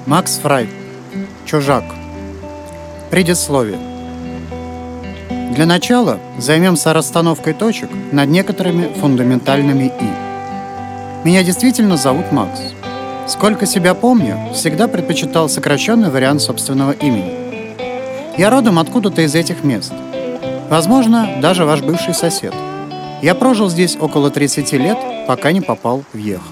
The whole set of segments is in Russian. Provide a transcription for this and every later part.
Макс Фрай. Чужак. Предисловие. Для начала займемся расстановкой точек над некоторыми фундаментальными «и». Меня действительно зовут Макс. Сколько себя помню, всегда предпочитал сокращенный вариант собственного имени. Я родом откуда-то из этих мест. Возможно, даже ваш бывший сосед. Я прожил здесь около 30 лет, пока не попал в Йеха.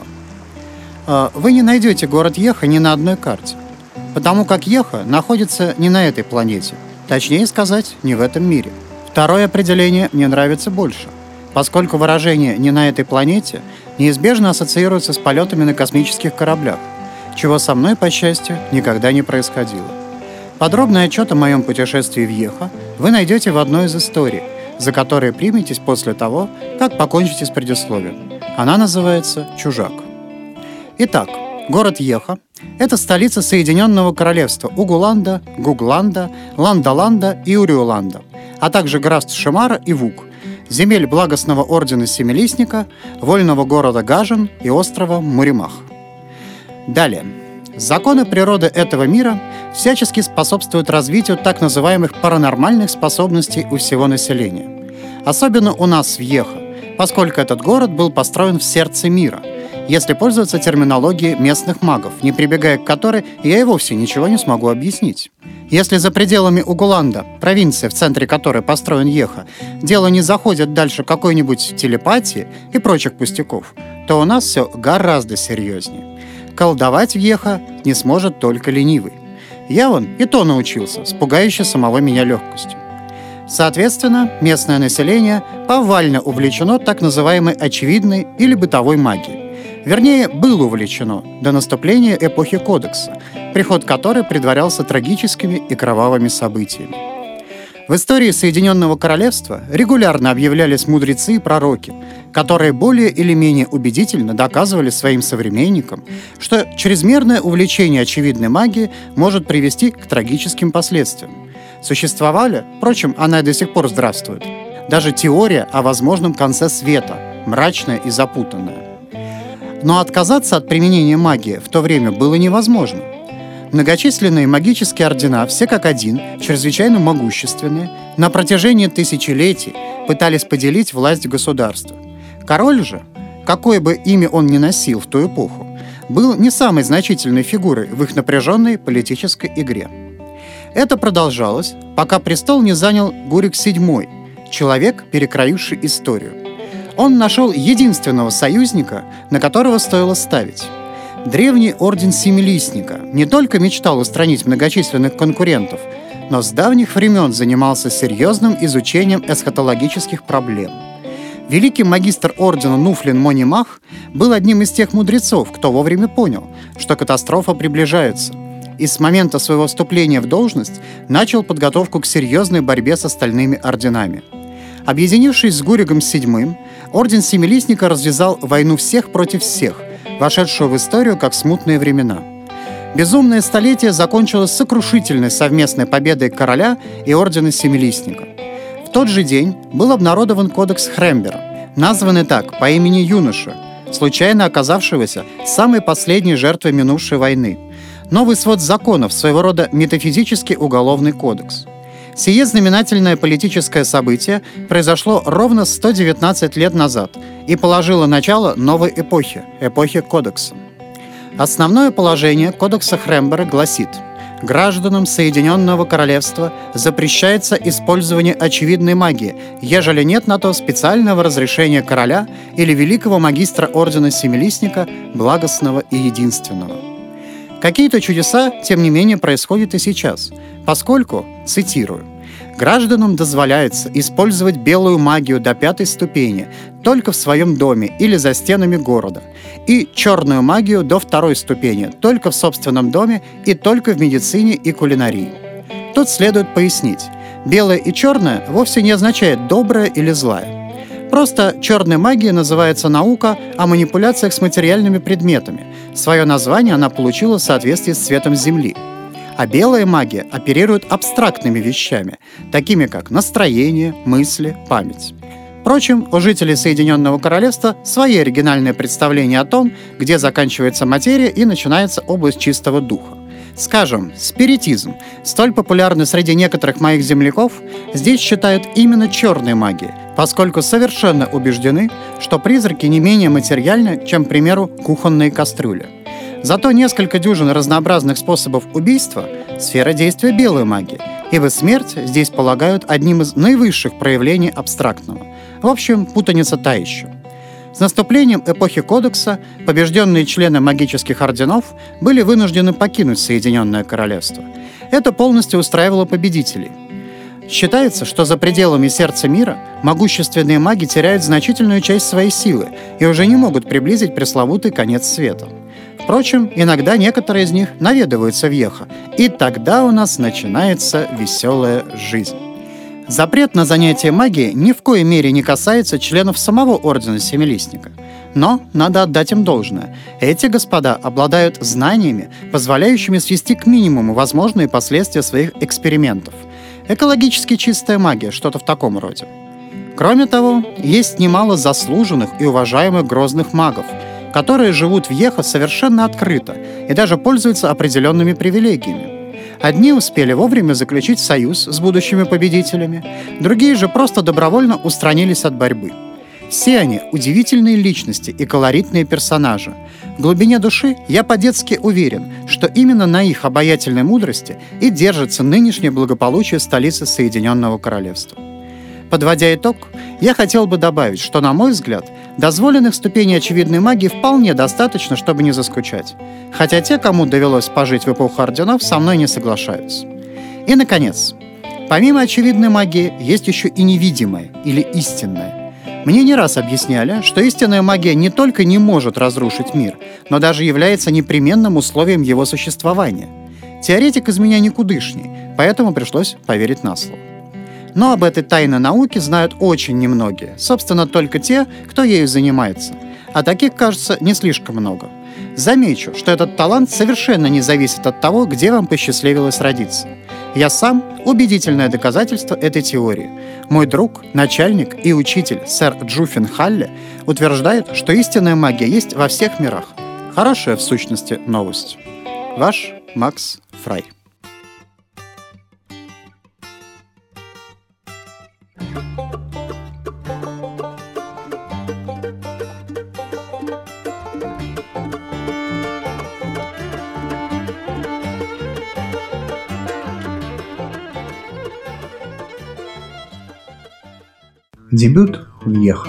Вы не найдете город Йеха ни на одной карте, потому как Йеха находится не на этой планете, точнее сказать, не в этом мире. Второе определение мне нравится больше, поскольку выражение «не на этой планете» неизбежно ассоциируется с полетами на космических кораблях, чего со мной, по счастью, никогда не происходило. Подробный отчет о моем путешествии в Йеха вы найдете в одной из историй, за которые приметесь после того, как покончите с предисловием. Она называется «Чужак». Итак, город Йеха – это столица Соединенного Королевства Угуланда, Гугланда, Ландоланда и Уриоланда, а также графств Шимара и Вук, земель благостного ордена Семилистника, вольного города Гажен и острова Муримах. Далее. Законы природы этого мира всячески способствуют развитию так называемых паранормальных способностей у всего населения. Особенно у нас в Йеха, поскольку этот город был построен в сердце мира, если пользоваться терминологией местных магов, не прибегая к которой я и вовсе ничего не смогу объяснить. Если за пределами Угуланда, провинции, в центре которой построен Йеха, дело не заходит дальше какой-нибудь телепатии и прочих пустяков, то у нас все гораздо серьезнее. Колдовать в Йеха не сможет только ленивый. Я вон и то научился, с пугающей самого меня легкостью. Соответственно, местное население повально увлечено так называемой очевидной или бытовой магией. Вернее, было увлечено до наступления эпохи Кодекса, приход которой предварялся трагическими и кровавыми событиями. В истории Соединенного Королевства регулярно объявлялись мудрецы и пророки, которые более или менее убедительно доказывали своим современникам, что чрезмерное увлечение очевидной магией может привести к трагическим последствиям. Существовали, впрочем, она и до сих пор здравствует, даже теория о возможном конце света, мрачная и запутанная. Но отказаться от применения магии в то время было невозможно. Многочисленные магические ордена, все как один, чрезвычайно могущественные, на протяжении тысячелетий пытались поделить власть государства. Король же, какое бы имя он ни носил в ту эпоху, был не самой значительной фигурой в их напряженной политической игре. Это продолжалось, пока престол не занял Гурик VII, человек, перекроивший историю. Он нашел единственного союзника, на которого стоило ставить. Древний орден Семилистника не только мечтал устранить многочисленных конкурентов, но с давних времен занимался серьезным изучением эсхатологических проблем. Великий магистр ордена Нуфлин Монимах был одним из тех мудрецов, кто вовремя понял, что катастрофа приближается, и с момента своего вступления в должность начал подготовку к серьезной борьбе с остальными орденами. Объединившись с Гуригом VII, орден Семилистника развязал войну всех против всех, вошедшую в историю как смутные времена. Безумное столетие закончилось сокрушительной совместной победой короля и ордена Семилистника. В тот же день был обнародован кодекс Хрембера, названный так по имени юноши, случайно оказавшегося самой последней жертвой минувшей войны. Новый свод законов, своего рода метафизический уголовный кодекс. Сие знаменательное политическое событие произошло ровно 119 лет назад и положило начало новой эпохи Кодекса. Основное положение Кодекса Хрембера гласит: гражданам Соединенного Королевства запрещается использование очевидной магии, ежели нет на то специального разрешения короля или великого магистра ордена Семилистника, благостного и единственного. Какие-то чудеса, тем не менее, происходят и сейчас, поскольку, цитирую, «гражданам дозволяется использовать белую магию до 5-й ступени только в своем доме или за стенами города, и черную магию до 2-й ступени только в собственном доме и только в медицине и кулинарии». Тут следует пояснить, белое и черное вовсе не означает доброе или злое. Просто черной магией называется наука о манипуляциях с материальными предметами. Свое название она получила в соответствии с цветом Земли. А белая магия оперирует абстрактными вещами, такими как настроение, мысли, память. Впрочем, у жителей Соединенного Королевства свои оригинальные представления о том, где заканчивается материя и начинается область чистого духа. Скажем, спиритизм, столь популярный среди некоторых моих земляков, здесь считают именно черной магией, поскольку совершенно убеждены, что призраки не менее материальны, чем, к примеру, кухонные кастрюли. Зато несколько дюжин разнообразных способов убийства – сфера действия белой магии, ибо смерть здесь полагают одним из наивысших проявлений абстрактного. В общем, путаница та еще. С наступлением эпохи Кодекса побежденные члены магических орденов были вынуждены покинуть Соединенное Королевство. Это полностью устраивало победителей. Считается, что за пределами сердца мира могущественные маги теряют значительную часть своей силы и уже не могут приблизить пресловутый конец света. Впрочем, иногда некоторые из них наведываются в Йеха, и тогда у нас начинается веселая жизнь. Запрет на занятие магией ни в коей мере не касается членов самого Ордена Семилистника. Но надо отдать им должное. Эти господа обладают знаниями, позволяющими свести к минимуму возможные последствия своих экспериментов. Экологически чистая магия, что-то в таком роде. Кроме того, есть немало заслуженных и уважаемых грозных магов, которые живут в Йеха совершенно открыто и даже пользуются определенными привилегиями. Одни успели вовремя заключить союз с будущими победителями, другие же просто добровольно устранились от борьбы. Все они удивительные личности и колоритные персонажи. В глубине души я по-детски уверен, что именно на их обаятельной мудрости и держится нынешнее благополучие столицы Соединенного Королевства. Подводя итог, я хотел бы добавить, что, на мой взгляд, дозволенных ступеней очевидной магии вполне достаточно, чтобы не заскучать. Хотя те, кому довелось пожить в эпоху орденов, со мной не соглашаются. И, наконец, помимо очевидной магии, есть еще и невидимая или истинная. Мне не раз объясняли, что истинная магия не только не может разрушить мир, но даже является непременным условием его существования. Теоретик из меня никудышний, поэтому пришлось поверить на слово. Но об этой тайной науке знают очень немногие, собственно, только те, кто ею занимается. А таких, кажется, не слишком много. Замечу, что этот талант совершенно не зависит от того, где вам посчастливилось родиться. Я сам – убедительное доказательство этой теории. Мой друг, начальник и учитель сэр Джуффин Халли утверждает, что истинная магия есть во всех мирах. Хорошая, в сущности, новость. Ваш Макс Фрай. Дебют в Йеха.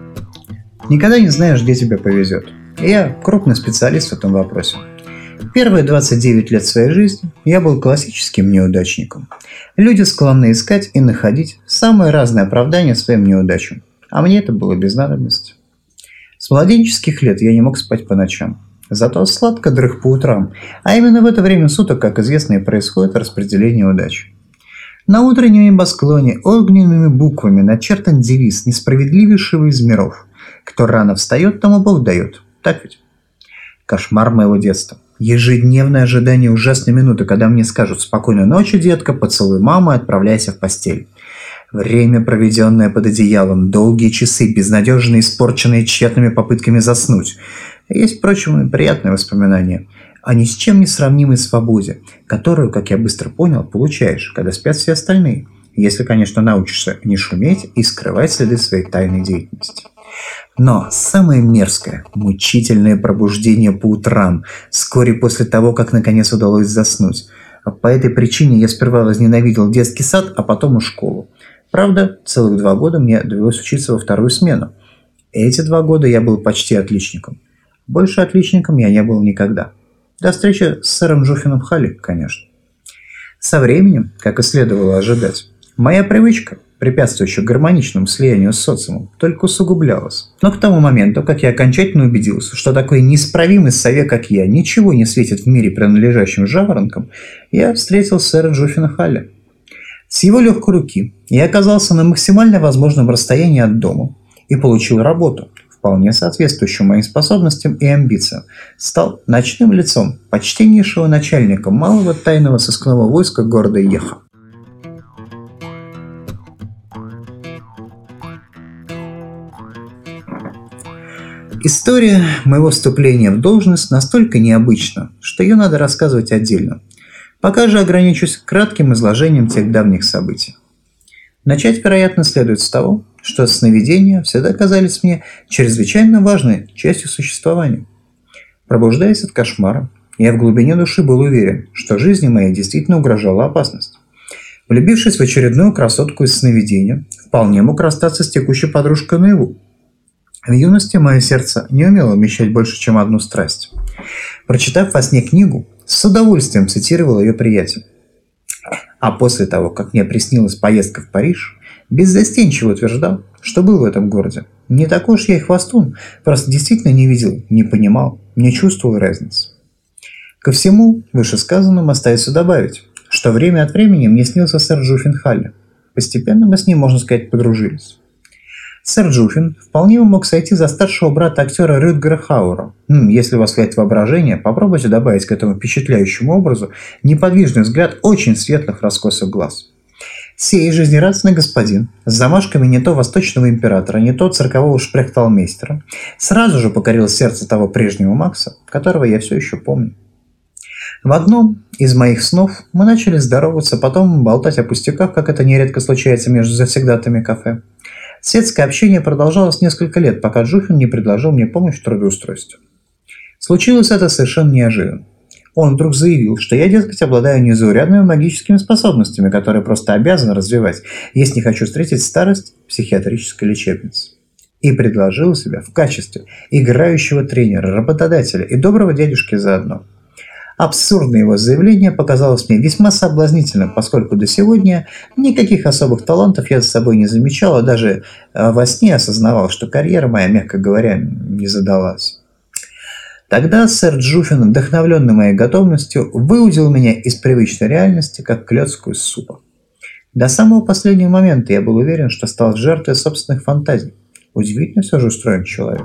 Никогда не знаешь, где тебе повезет. И я крупный специалист в этом вопросе. Первые 29 лет своей жизни я был классическим неудачником. Люди склонны искать и находить самые разные оправдания своим неудачам. А мне это было без надобности. С младенческих лет я не мог спать по ночам. Зато сладко дрых по утрам. А именно в это время суток, как известно, и происходит распределение удач. На утреннем небосклоне огненными буквами начертан девиз несправедливейшего из миров. Кто рано встает, тому Бог дает. Так ведь? Кошмар моего детства. Ежедневное ожидание ужасной минуты, когда мне скажут: «Спокойной ночи, детка, поцелуй маму и отправляйся в постель». Время, проведенное под одеялом, долгие часы, безнадежно испорченные тщетными попытками заснуть. Есть, впрочем, и приятные воспоминания о ни с чем не сравнимой свободе, которую, как я быстро понял, получаешь, когда спят все остальные, если, конечно, научишься не шуметь и скрывать следы своей тайной деятельности. Но самое мерзкое – мучительное пробуждение по утрам, вскоре после того, как наконец удалось заснуть. По этой причине я сперва возненавидел детский сад, а потом и школу. Правда, целых 2 года мне довелось учиться во вторую смену. Эти 2 года я был почти отличником. Больше отличником я не был никогда. До встречи с сэром Джуффином Халли, конечно. Со временем, как и следовало ожидать, моя привычка, препятствующая гармоничному слиянию с социумом, только усугублялась. Но к тому моменту, как я окончательно убедился, что такой неисправимый сове, как я, ничего не светит в мире принадлежащим жаворонкам, я встретил сэра Джуффина Халли. С его легкой руки я оказался на максимально возможном расстоянии от дома и получил работу, вполне соответствующую моим способностям и амбициям, стал ночным лицом почтеннейшего начальника малого тайного сыскного войска города Йеха. История моего вступления в должность настолько необычна, что ее надо рассказывать отдельно. Пока же ограничусь кратким изложением тех давних событий. Начать, вероятно, следует с того, что сновидения всегда казались мне чрезвычайно важной частью существования. Пробуждаясь от кошмара, я в глубине души был уверен, что жизни моей действительно угрожала опасность. Влюбившись в очередную красотку из сновидения, вполне мог расстаться с текущей подружкой наяву. В юности мое сердце не умело вмещать больше, чем одну страсть. Прочитав во сне книгу, с удовольствием цитировал ее приятель. А после того, как мне приснилась поездка в Париж, беззастенчиво утверждал, что был в этом городе. Не такой уж я и хвастун, просто действительно не видел, не понимал, не чувствовал разницы. Ко всему вышесказанному остается добавить, что время от времени мне снился сэр Джуффин Халли. Постепенно мы с ним, можно сказать, подружились. Сэр Джуффин вполне мог сойти за старшего брата актера Рютгера Хауэра. Если восхвалять воображение, попробуйте добавить к этому впечатляющему образу неподвижный взгляд очень светлых раскосых глаз. Сей жизнерадостный господин с замашками не то восточного императора, не то циркового шпрехталмейстера сразу же покорил сердце того прежнего Макса, которого я все еще помню. В одном из моих снов мы начали здороваться, потом болтать о пустяках, как это нередко случается между завсегдатами кафе. Светское общение продолжалось несколько лет, пока Джуффин не предложил мне помощь в трудоустройстве. Случилось это совершенно неожиданно. Он вдруг заявил, что я, дескать, обладаю незаурядными магическими способностями, которые просто обязан развивать, если не хочу встретить старость в психиатрической лечебнице. И предложил себя в качестве играющего тренера, работодателя и доброго дядюшки заодно. Абсурдное его заявление показалось мне весьма соблазнительным, поскольку до сегодня никаких особых талантов я за собой не замечал, а даже во сне осознавал, что карьера моя, мягко говоря, не задалась. Тогда сэр Джуффин, вдохновленный моей готовностью, выудил меня из привычной реальности, как клетку из супа. До самого последнего момента я был уверен, что стал жертвой собственных фантазий. Удивительно все же устроен человек.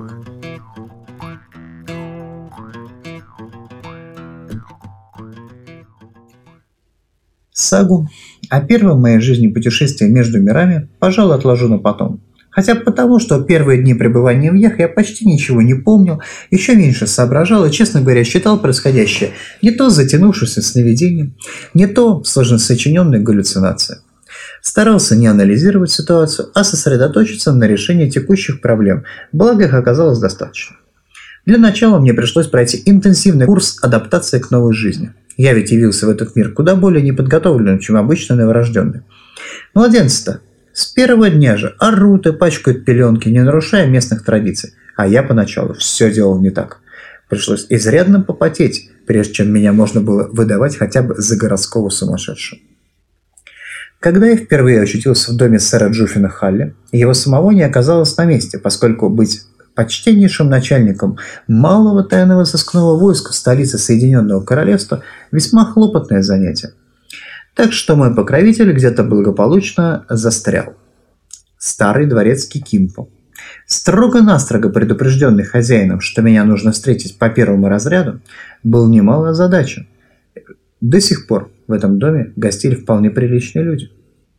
Сагу о первом в моей жизни путешествии между мирами, пожалуй, отложу на потом. Хотя бы потому, что первые дни пребывания в Йех я почти ничего не помнил, еще меньше соображал и, честно говоря, считал происходящее не то затянувшимся сновидением, не то сложно сочиненной галлюцинацией. Старался не анализировать ситуацию, а сосредоточиться на решении текущих проблем, благо их оказалось достаточно. Для начала мне пришлось пройти интенсивный курс адаптации к новой жизни. Я ведь явился в этот мир куда более неподготовленным, чем обычно новорожденный. Младенцы-то с первого дня же орут и пачкают пеленки, не нарушая местных традиций. А я поначалу все делал не так. Пришлось изрядно попотеть, прежде чем меня можно было выдавать хотя бы за городского сумасшедшего. Когда я впервые очутился в доме сэра Джуффина Халли, его самого не оказалось на месте, поскольку быть почтеннейшим начальником малого тайного сыскного войска в столице Соединенного Королевства весьма хлопотное занятие. Так что мой покровитель где-то благополучно застрял. Старый дворецкий Кимпо, строго-настрого предупрежденный хозяином, что меня нужно встретить по первому разряду, был немало озадачен. До сих пор в этом доме гостили вполне приличные люди.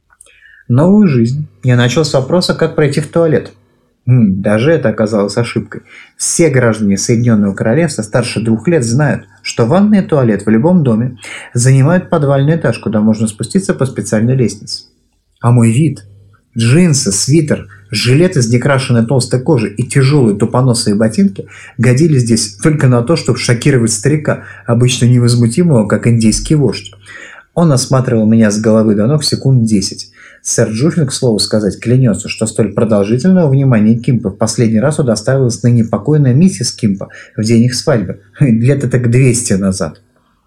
Новую жизнь я начал с вопроса, как пройти в туалет. Даже это оказалось ошибкой. Все граждане Соединенного Королевства старше 2 лет знают, что ванный и туалет в любом доме занимают подвальный этаж, куда можно спуститься по специальной лестнице. А мой вид – джинсы, свитер, жилет из некрашенной толстой кожи и тяжелые тупоносые ботинки – годились здесь только на то, чтобы шокировать старика, обычно невозмутимого, как индейский вождь. Он осматривал меня с головы до ног секунд 10. Сэр Джуффин, к слову сказать, клянется, что столь продолжительного внимания Кимпа в последний раз удостаивалась ныне покойная миссис Кимпа в день их свадьбы, лет так 200 назад.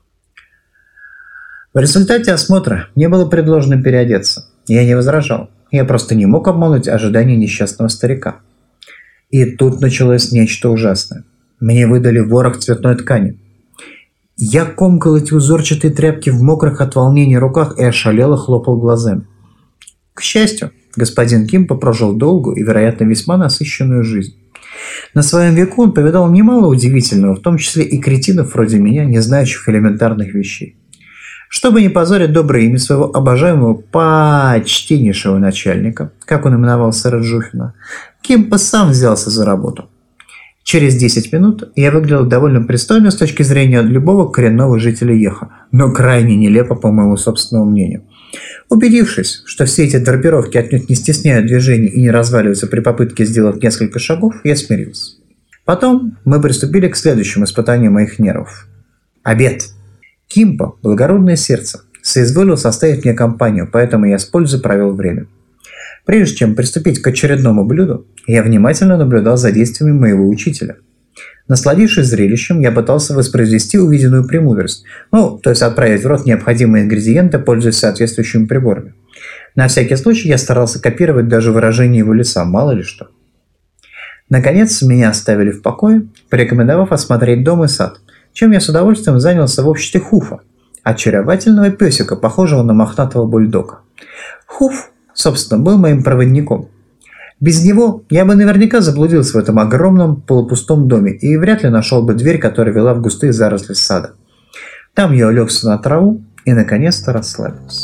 В результате осмотра мне было предложено переодеться. Я не возражал. Я просто не мог обмануть ожидания несчастного старика. И тут началось нечто ужасное. Мне выдали ворох цветной ткани. Я комкал эти узорчатые тряпки в мокрых от волнения руках и ошалело хлопал глазами. К счастью, господин Кимпо прожил долгую и, вероятно, весьма насыщенную жизнь. На своем веку он повидал немало удивительного, в том числе и кретинов вроде меня, не знающих элементарных вещей. Чтобы не позорить доброе имя своего обожаемого почтеннейшего начальника, как он именовал сэра Джуффина, Кимпо сам взялся за работу. Через 10 минут я выглядел довольно пристойно с точки зрения любого коренного жителя Еха, но крайне нелепо по моему собственному мнению. Убедившись, что все эти драпировки отнюдь не стесняют движений и не разваливаются при попытке сделать несколько шагов, я смирился. Потом мы приступили к следующему испытанию моих нервов. Обед. Кимпа, благородное сердце, соизволил составить мне компанию, поэтому я с пользой провел время. Прежде чем приступить к очередному блюду, я внимательно наблюдал за действиями моего учителя. Насладившись зрелищем, я пытался воспроизвести увиденную премудрость, то есть отправить в рот необходимые ингредиенты, пользуясь соответствующими приборами. На всякий случай я старался копировать даже выражение его лица, мало ли что. Наконец, меня оставили в покое, порекомендовав осмотреть дом и сад, чем я с удовольствием занялся в обществе Хуфа, очаровательного песика, похожего на мохнатого бульдога. Хуф, собственно, был моим проводником. Без него я бы наверняка заблудился в этом огромном полупустом доме и вряд ли нашел бы дверь, которая вела в густые заросли сада. Там я улегся на траву и наконец-то расслабился.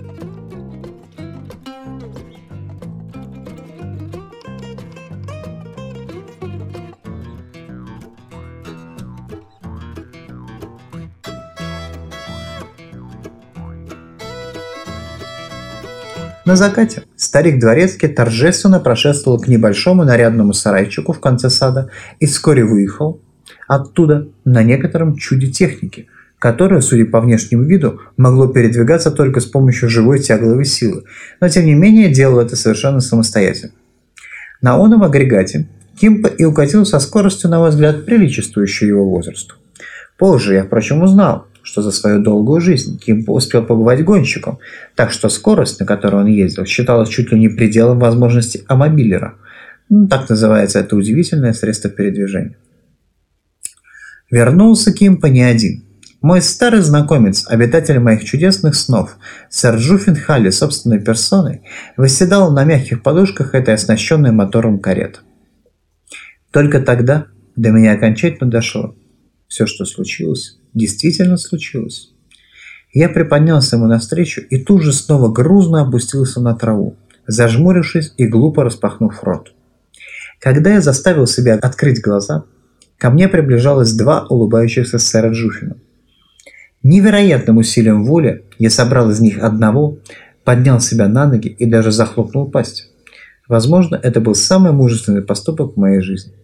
На закате старик Дворецкий торжественно прошествовал к небольшому нарядному сарайчику в конце сада и вскоре выехал оттуда на некотором чуде техники, которое, судя по внешнему виду, могло передвигаться только с помощью живой тягловой силы, но тем не менее делало это совершенно самостоятельно. На оном агрегате Кимпа и укатил со скоростью, на мой взгляд, приличествующей его возрасту. Позже я, впрочем, узнал, что за свою долгую жизнь Кимпа успел побывать гонщиком, так что скорость, на которой он ездил, считалась чуть ли не пределом возможностей амобилера. Так называется это удивительное средство передвижения. Вернулся Кимпа не один. Мой старый знакомец, обитатель моих чудесных снов, сэр Джуффин Халли собственной персоной, восседал на мягких подушках этой оснащенной мотором кареты. Только тогда до меня окончательно дошло. Все, что случилось, действительно случилось. Я приподнялся ему навстречу и тут же снова грузно опустился на траву, зажмурившись и глупо распахнув рот. Когда я заставил себя открыть глаза, ко мне приближалось два улыбающихся сэра Джуффина. Невероятным усилием воли я собрал из них одного, поднял себя на ноги и даже захлопнул пасть. Возможно, это был самый мужественный поступок в моей жизни.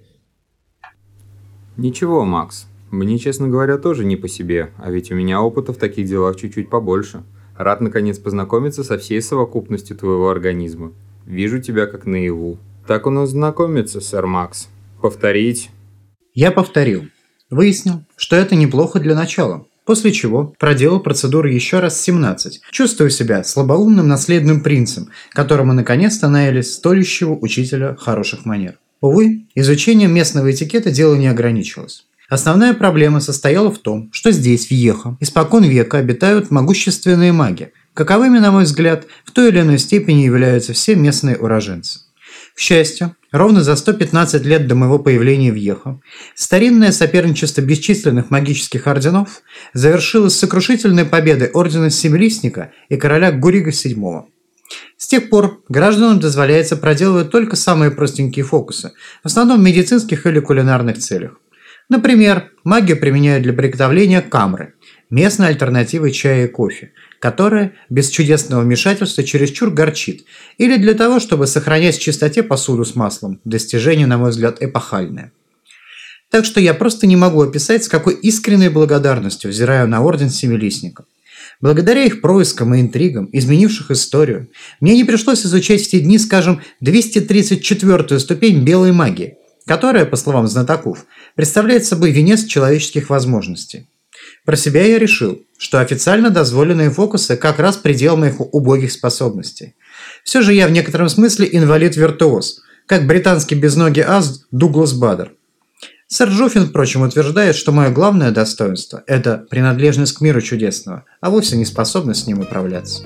Ничего, Макс. Мне, честно говоря, тоже не по себе, а ведь у меня опыта в таких делах чуть-чуть побольше. Рад, наконец, познакомиться со всей совокупностью твоего организма. Вижу тебя как наяву. Так у нас знакомиться, сэр Макс. Повторить? Я повторил. Выяснил, что это неплохо для начала. После чего проделал процедуру еще раз 17, чувствуя себя слабоумным наследным принцем, которому наконец-то наелись стоящего учителя хороших манер. Увы, изучением местного этикета дело не ограничилось. Основная проблема состояла в том, что здесь, в Еха, испокон века обитают могущественные маги, каковыми, на мой взгляд, в той или иной степени являются все местные уроженцы. К счастью, ровно за 115 лет до моего появления в Еха, старинное соперничество бесчисленных магических орденов завершилось сокрушительной победой ордена Семилистника и короля Гурига VII. С тех пор гражданам дозволяется проделывать только самые простенькие фокусы, в основном в медицинских или кулинарных целях. Например, магию применяют для приготовления камры, местной альтернативы чая и кофе, которая без чудесного вмешательства чересчур горчит, или для того, чтобы сохранять в чистоте посуду с маслом, достижение, на мой взгляд, эпохальное. Так что я просто не могу описать, с какой искренней благодарностью взираю на орден Семилистников. Благодаря их проискам и интригам, изменивших историю, мне не пришлось изучать в те дни, скажем, 234-ю ступень белой магии, которая, по словам знатоков, представляет собой венец человеческих возможностей. Про себя я решил, что официально дозволенные фокусы как раз предел моих убогих способностей. Все же я в некотором смысле инвалид-виртуоз, как британский безногий ас Дуглас Бадер. Сэр Джуффин, впрочем, утверждает, что мое главное достоинство – это принадлежность к миру чудесного, а вовсе не способность с ним управляться.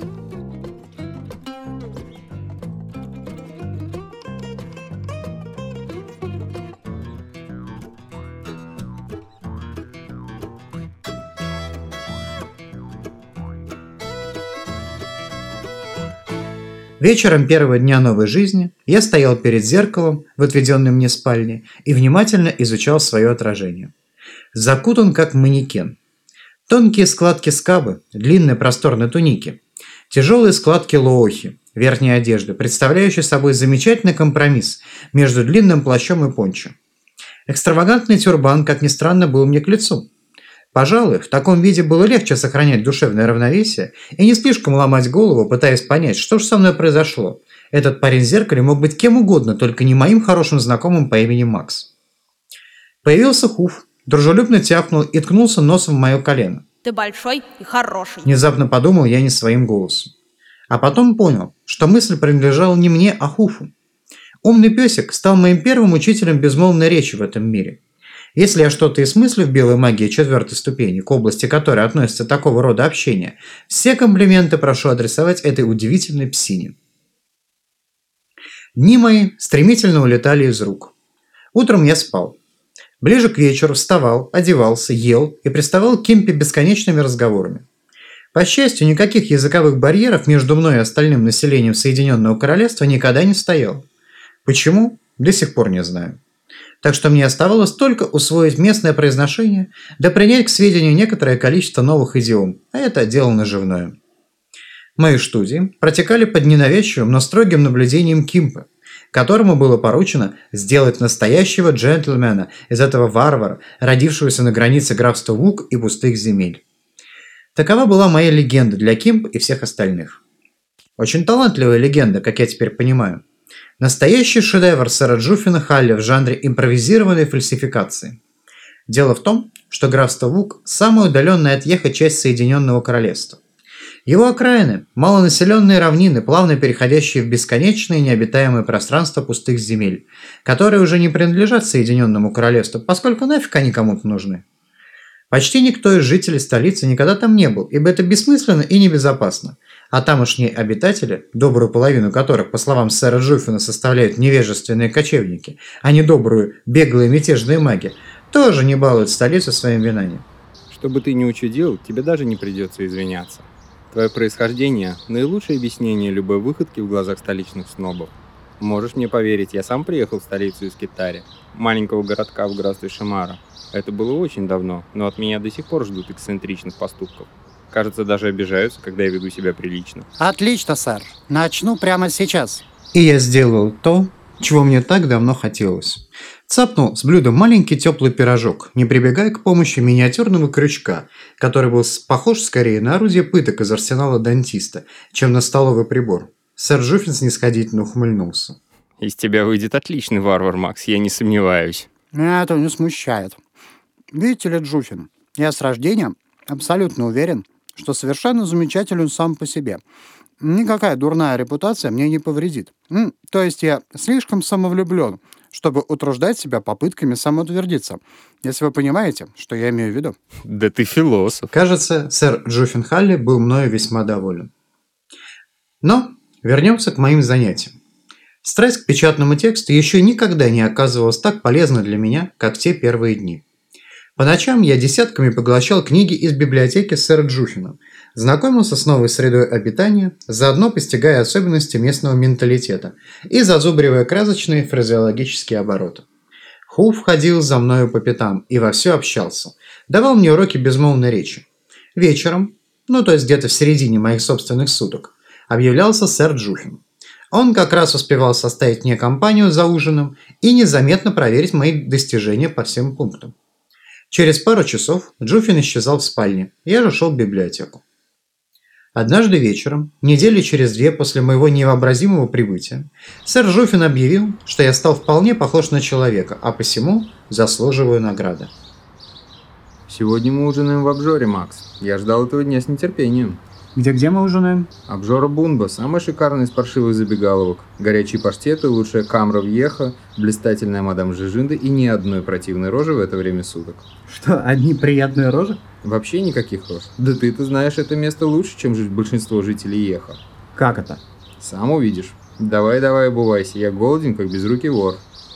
Вечером первого дня новой жизни я стоял перед зеркалом в отведенной мне спальне и внимательно изучал свое отражение. Закутан как манекен. Тонкие складки скабы, длинные просторные туники, тяжелые складки лоохи, верхней одежды, представляющие собой замечательный компромисс между длинным плащом и пончо. Экстравагантный тюрбан, как ни странно, был мне к лицу. Пожалуй, в таком виде было легче сохранять душевное равновесие и не слишком ломать голову, пытаясь понять, что же со мной произошло. Этот парень в зеркале мог быть кем угодно, только не моим хорошим знакомым по имени Макс. Появился Хуф, дружелюбно тяпнул и ткнулся носом в мое колено. Ты большой и хороший. Внезапно подумал я не своим голосом. А потом понял, что мысль принадлежала не мне, а Хуфу. Умный песик стал моим первым учителем безмолвной речи в этом мире. Если я что-то и смыслю в белой магии 4-й ступени, к области которой относится такого рода общение, все комплименты прошу адресовать этой удивительной псине. Дни мои стремительно улетали из рук. Утром я спал. Ближе к вечеру вставал, одевался, ел и приставал к Кимпе бесконечными разговорами. По счастью, никаких языковых барьеров между мной и остальным населением Соединенного Королевства никогда не стояло. Почему? До сих пор не знаю. Так что мне оставалось только усвоить местное произношение, да принять к сведению некоторое количество новых идиом, а это дело наживное. Мои студии протекали под ненавязчивым, но строгим наблюдением Кимпа, которому было поручено сделать настоящего джентльмена из этого варвара, родившегося на границе графства Вук и пустых земель. Такова была моя легенда для Кимпа и всех остальных. Очень талантливая легенда, как я теперь понимаю. Настоящий шедевр сэра Джуффина Халли в жанре импровизированной фальсификации. Дело в том, что графство Вук – самая удаленная от Еха часть Соединенного Королевства. Его окраины – малонаселенные равнины, плавно переходящие в бесконечные необитаемые пространства пустых земель, которые уже не принадлежат Соединенному Королевству, поскольку нафиг они кому-то нужны. Почти никто из жителей столицы никогда там не был, ибо это бессмысленно и небезопасно. А тамошние обитатели, добрую половину которых, по словам сэра Джуффина, составляют невежественные кочевники, а не добрую, беглые мятежные маги, тоже не балуют столицу своим винанием. Что бы ты ни учудил, тебе даже не придется извиняться. Твое происхождение – наилучшее объяснение любой выходки в глазах столичных снобов. Можешь мне поверить, я сам приехал в столицу из Китари, маленького городка в графстве Шимара. Это было очень давно, но от меня до сих пор ждут эксцентричных поступков. Кажется, даже обижаются, когда я веду себя прилично. Отлично, сэр. Начну прямо сейчас. И я сделал то, чего мне так давно хотелось. Цапнул с блюда маленький теплый пирожок, не прибегая к помощи миниатюрного крючка, который был похож скорее на орудие пыток из арсенала дантиста, чем на столовый прибор. Сэр Джуффин снисходительно ухмыльнулся. Из тебя выйдет отличный варвар, Макс, я не сомневаюсь. Меня это не смущает. Видите ли, Джуффин, я с рождения абсолютно уверен, что совершенно замечателен сам по себе. Никакая дурная репутация мне не повредит. То есть я слишком самовлюблен, чтобы утруждать себя попытками самоутвердиться. Если вы понимаете, что я имею в виду. Да ты философ. Кажется, сэр Джуффин Халли был мною весьма доволен. Но вернемся к моим занятиям. Страсть к печатному тексту еще никогда не оказывалась так полезна для меня, как в те первые дни. По ночам я десятками поглощал книги из библиотеки сэра Джуффина, знакомился с новой средой обитания, заодно постигая особенности местного менталитета и зазубривая красочные фразеологические обороты. Хуф ходил за мною по пятам и вовсю общался, давал мне уроки безмолвной речи. Вечером, то есть где-то в середине моих собственных суток, объявлялся сэр Джуффин. Он как раз успевал составить мне компанию за ужином и незаметно проверить мои достижения по всем пунктам. Через пару часов Джуффин исчезал в спальне, я же шел в библиотеку. Однажды вечером, недели через 2 после моего невообразимого прибытия, сэр Джуффин объявил, что я стал вполне похож на человека, а посему заслуживаю награды. Сегодня мы ужинаем в обжоре, Макс. Я ждал этого дня с нетерпением. Где мы ужинаем? Обжора Бунба, самый шикарный из паршивых забегаловок. Горячие паштеты, лучшая камра в Еха, блистательная мадам Жижинда и ни одной противной рожи в это время суток. Что, одни приятные рожи? Вообще никаких рож. Да ты-то знаешь это место лучше, чем большинство жителей Еха. Как это? Сам увидишь. Давай, обувайся, я голоден, как безрукий вор.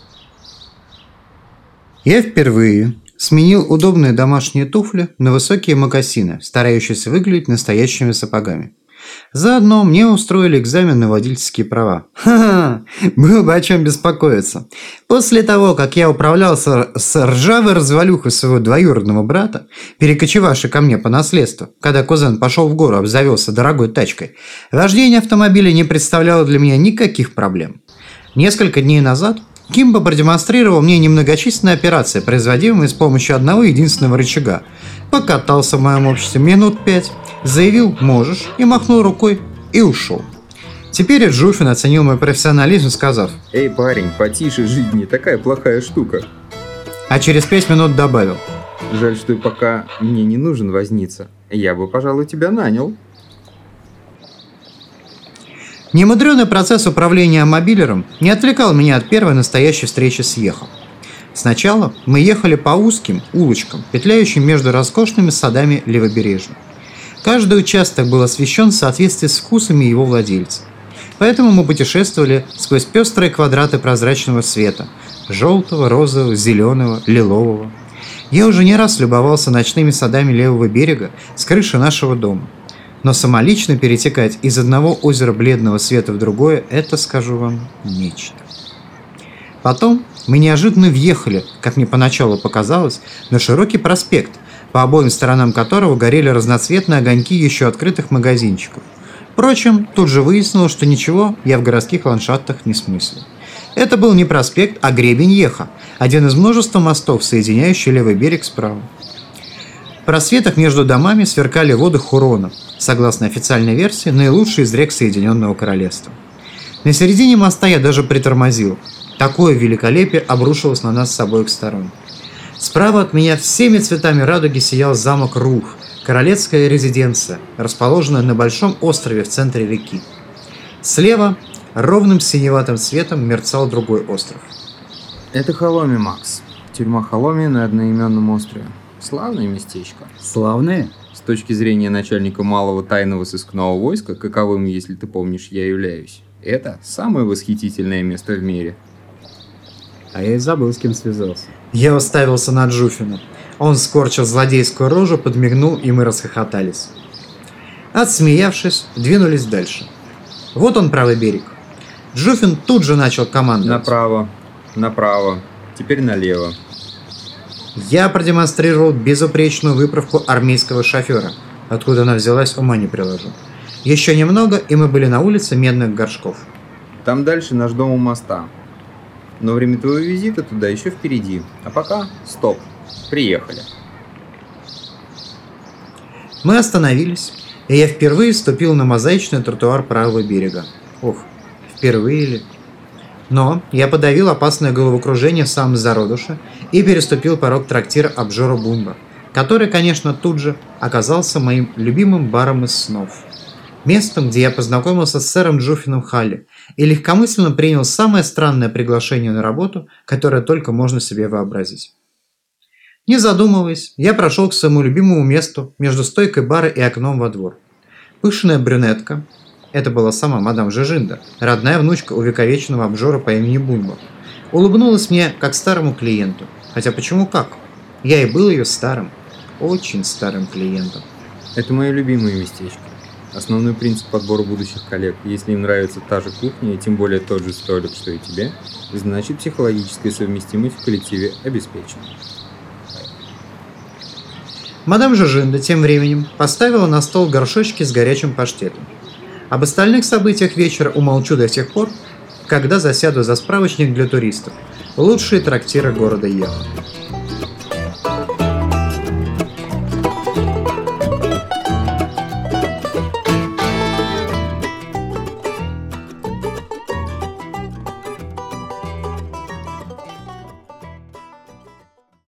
Я впервые сменил удобные домашние туфли на высокие мокасины, старающиеся выглядеть настоящими сапогами. Заодно мне устроили экзамен на водительские права. Ха-ха, было бы о чем беспокоиться. После того, как я управлялся с ржавой развалюхой своего двоюродного брата, перекочевавшей ко мне по наследству, когда кузен пошел в гору, обзавелся дорогой тачкой, вождение автомобиля не представляло для меня никаких проблем. Несколько дней назад Кимбо продемонстрировал мне немногочисленные операции, производимые с помощью одного единственного рычага. Покатался в моем обществе минут 5, заявил «можешь» и махнул рукой и ушел. Теперь Джуфин оценил мой профессионализм, сказав: «Эй, парень, потише, жизнь не такая плохая штука». А через 5 минут добавил: «Жаль, что пока мне не нужен возница. Я бы, пожалуй, тебя нанял». Немудрёный процесс управления мобилером не отвлекал меня от первой настоящей встречи с Ехо. Сначала мы ехали по узким улочкам, петляющим между роскошными садами левобережья. Каждый участок был освещен в соответствии с вкусами его владельца. Поэтому мы путешествовали сквозь пестрые квадраты прозрачного света – желтого, розового, зеленого, лилового. Я уже не раз любовался ночными садами левого берега с крыши нашего дома. Но самолично перетекать из одного озера бледного света в другое – это, скажу вам, нечто. Потом мы неожиданно въехали, как мне поначалу показалось, на широкий проспект, по обоим сторонам которого горели разноцветные огоньки еще открытых магазинчиков. Впрочем, тут же выяснилось, что ничего я в городских ландшафтах не смыслю. Это был не проспект, а гребень Еха, один из множества мостов, соединяющий левый берег справа. В просветах между домами сверкали воды Хурона, согласно официальной версии, наилучший из рек Соединенного Королевства. На середине моста я даже притормозил. Такое великолепие обрушилось на нас с обоих сторон. Справа от меня всеми цветами радуги сиял замок Рух, королевская резиденция, расположенная на большом острове в центре реки. Слева ровным синеватым светом мерцал другой остров. Это Холоми, Макс. Тюрьма Холоми на одноименном острове. Славное местечко. Славное? С точки зрения начальника малого тайного сыскного войска, каковым, если ты помнишь, я являюсь, это самое восхитительное место в мире. А я и забыл, с кем связался. Я уставился на Джуфина. Он скорчил злодейскую рожу, подмигнул, и мы расхохотались. Отсмеявшись, двинулись дальше. Вот он, правый берег. Джуфин тут же начал командовать. Направо, направо, теперь налево. Я продемонстрировал безупречную выправку армейского шофера. Откуда она взялась, ума не приложу. Еще немного, и мы были на улице Медных Горшков. Там дальше наш дом у моста. Но время твоего визита туда еще впереди. А пока стоп. Приехали. Мы остановились, и я впервые вступил на мозаичный тротуар правого берега. Ох, впервые ли? Но я подавил опасное головокружение в самом зародыше и переступил порог трактира Обжора Бумба, который, конечно, тут же оказался моим любимым баром из снов. Местом, где я познакомился с сэром Джуфином Халли и легкомысленно принял самое странное приглашение на работу, которое только можно себе вообразить. Не задумываясь, я прошел к своему любимому месту между стойкой бара и окном во двор. Пышная брюнетка, это была сама мадам Жижинда, родная внучка увековеченного обжора по имени Бумба, улыбнулась мне как старому клиенту. Хотя почему как? Я и был ее старым, очень старым клиентом. Это мое любимое местечко. Основной принцип подбора будущих коллег. Если им нравится та же кухня, и тем более тот же столик, что и тебе, значит психологическая совместимость в коллективе обеспечена. Мадам Жижинда тем временем поставила на стол горшочки с горячим паштетом. Об остальных событиях вечера умолчу до тех пор, когда засяду за справочник для туристов. Лучшие трактиры города Еха.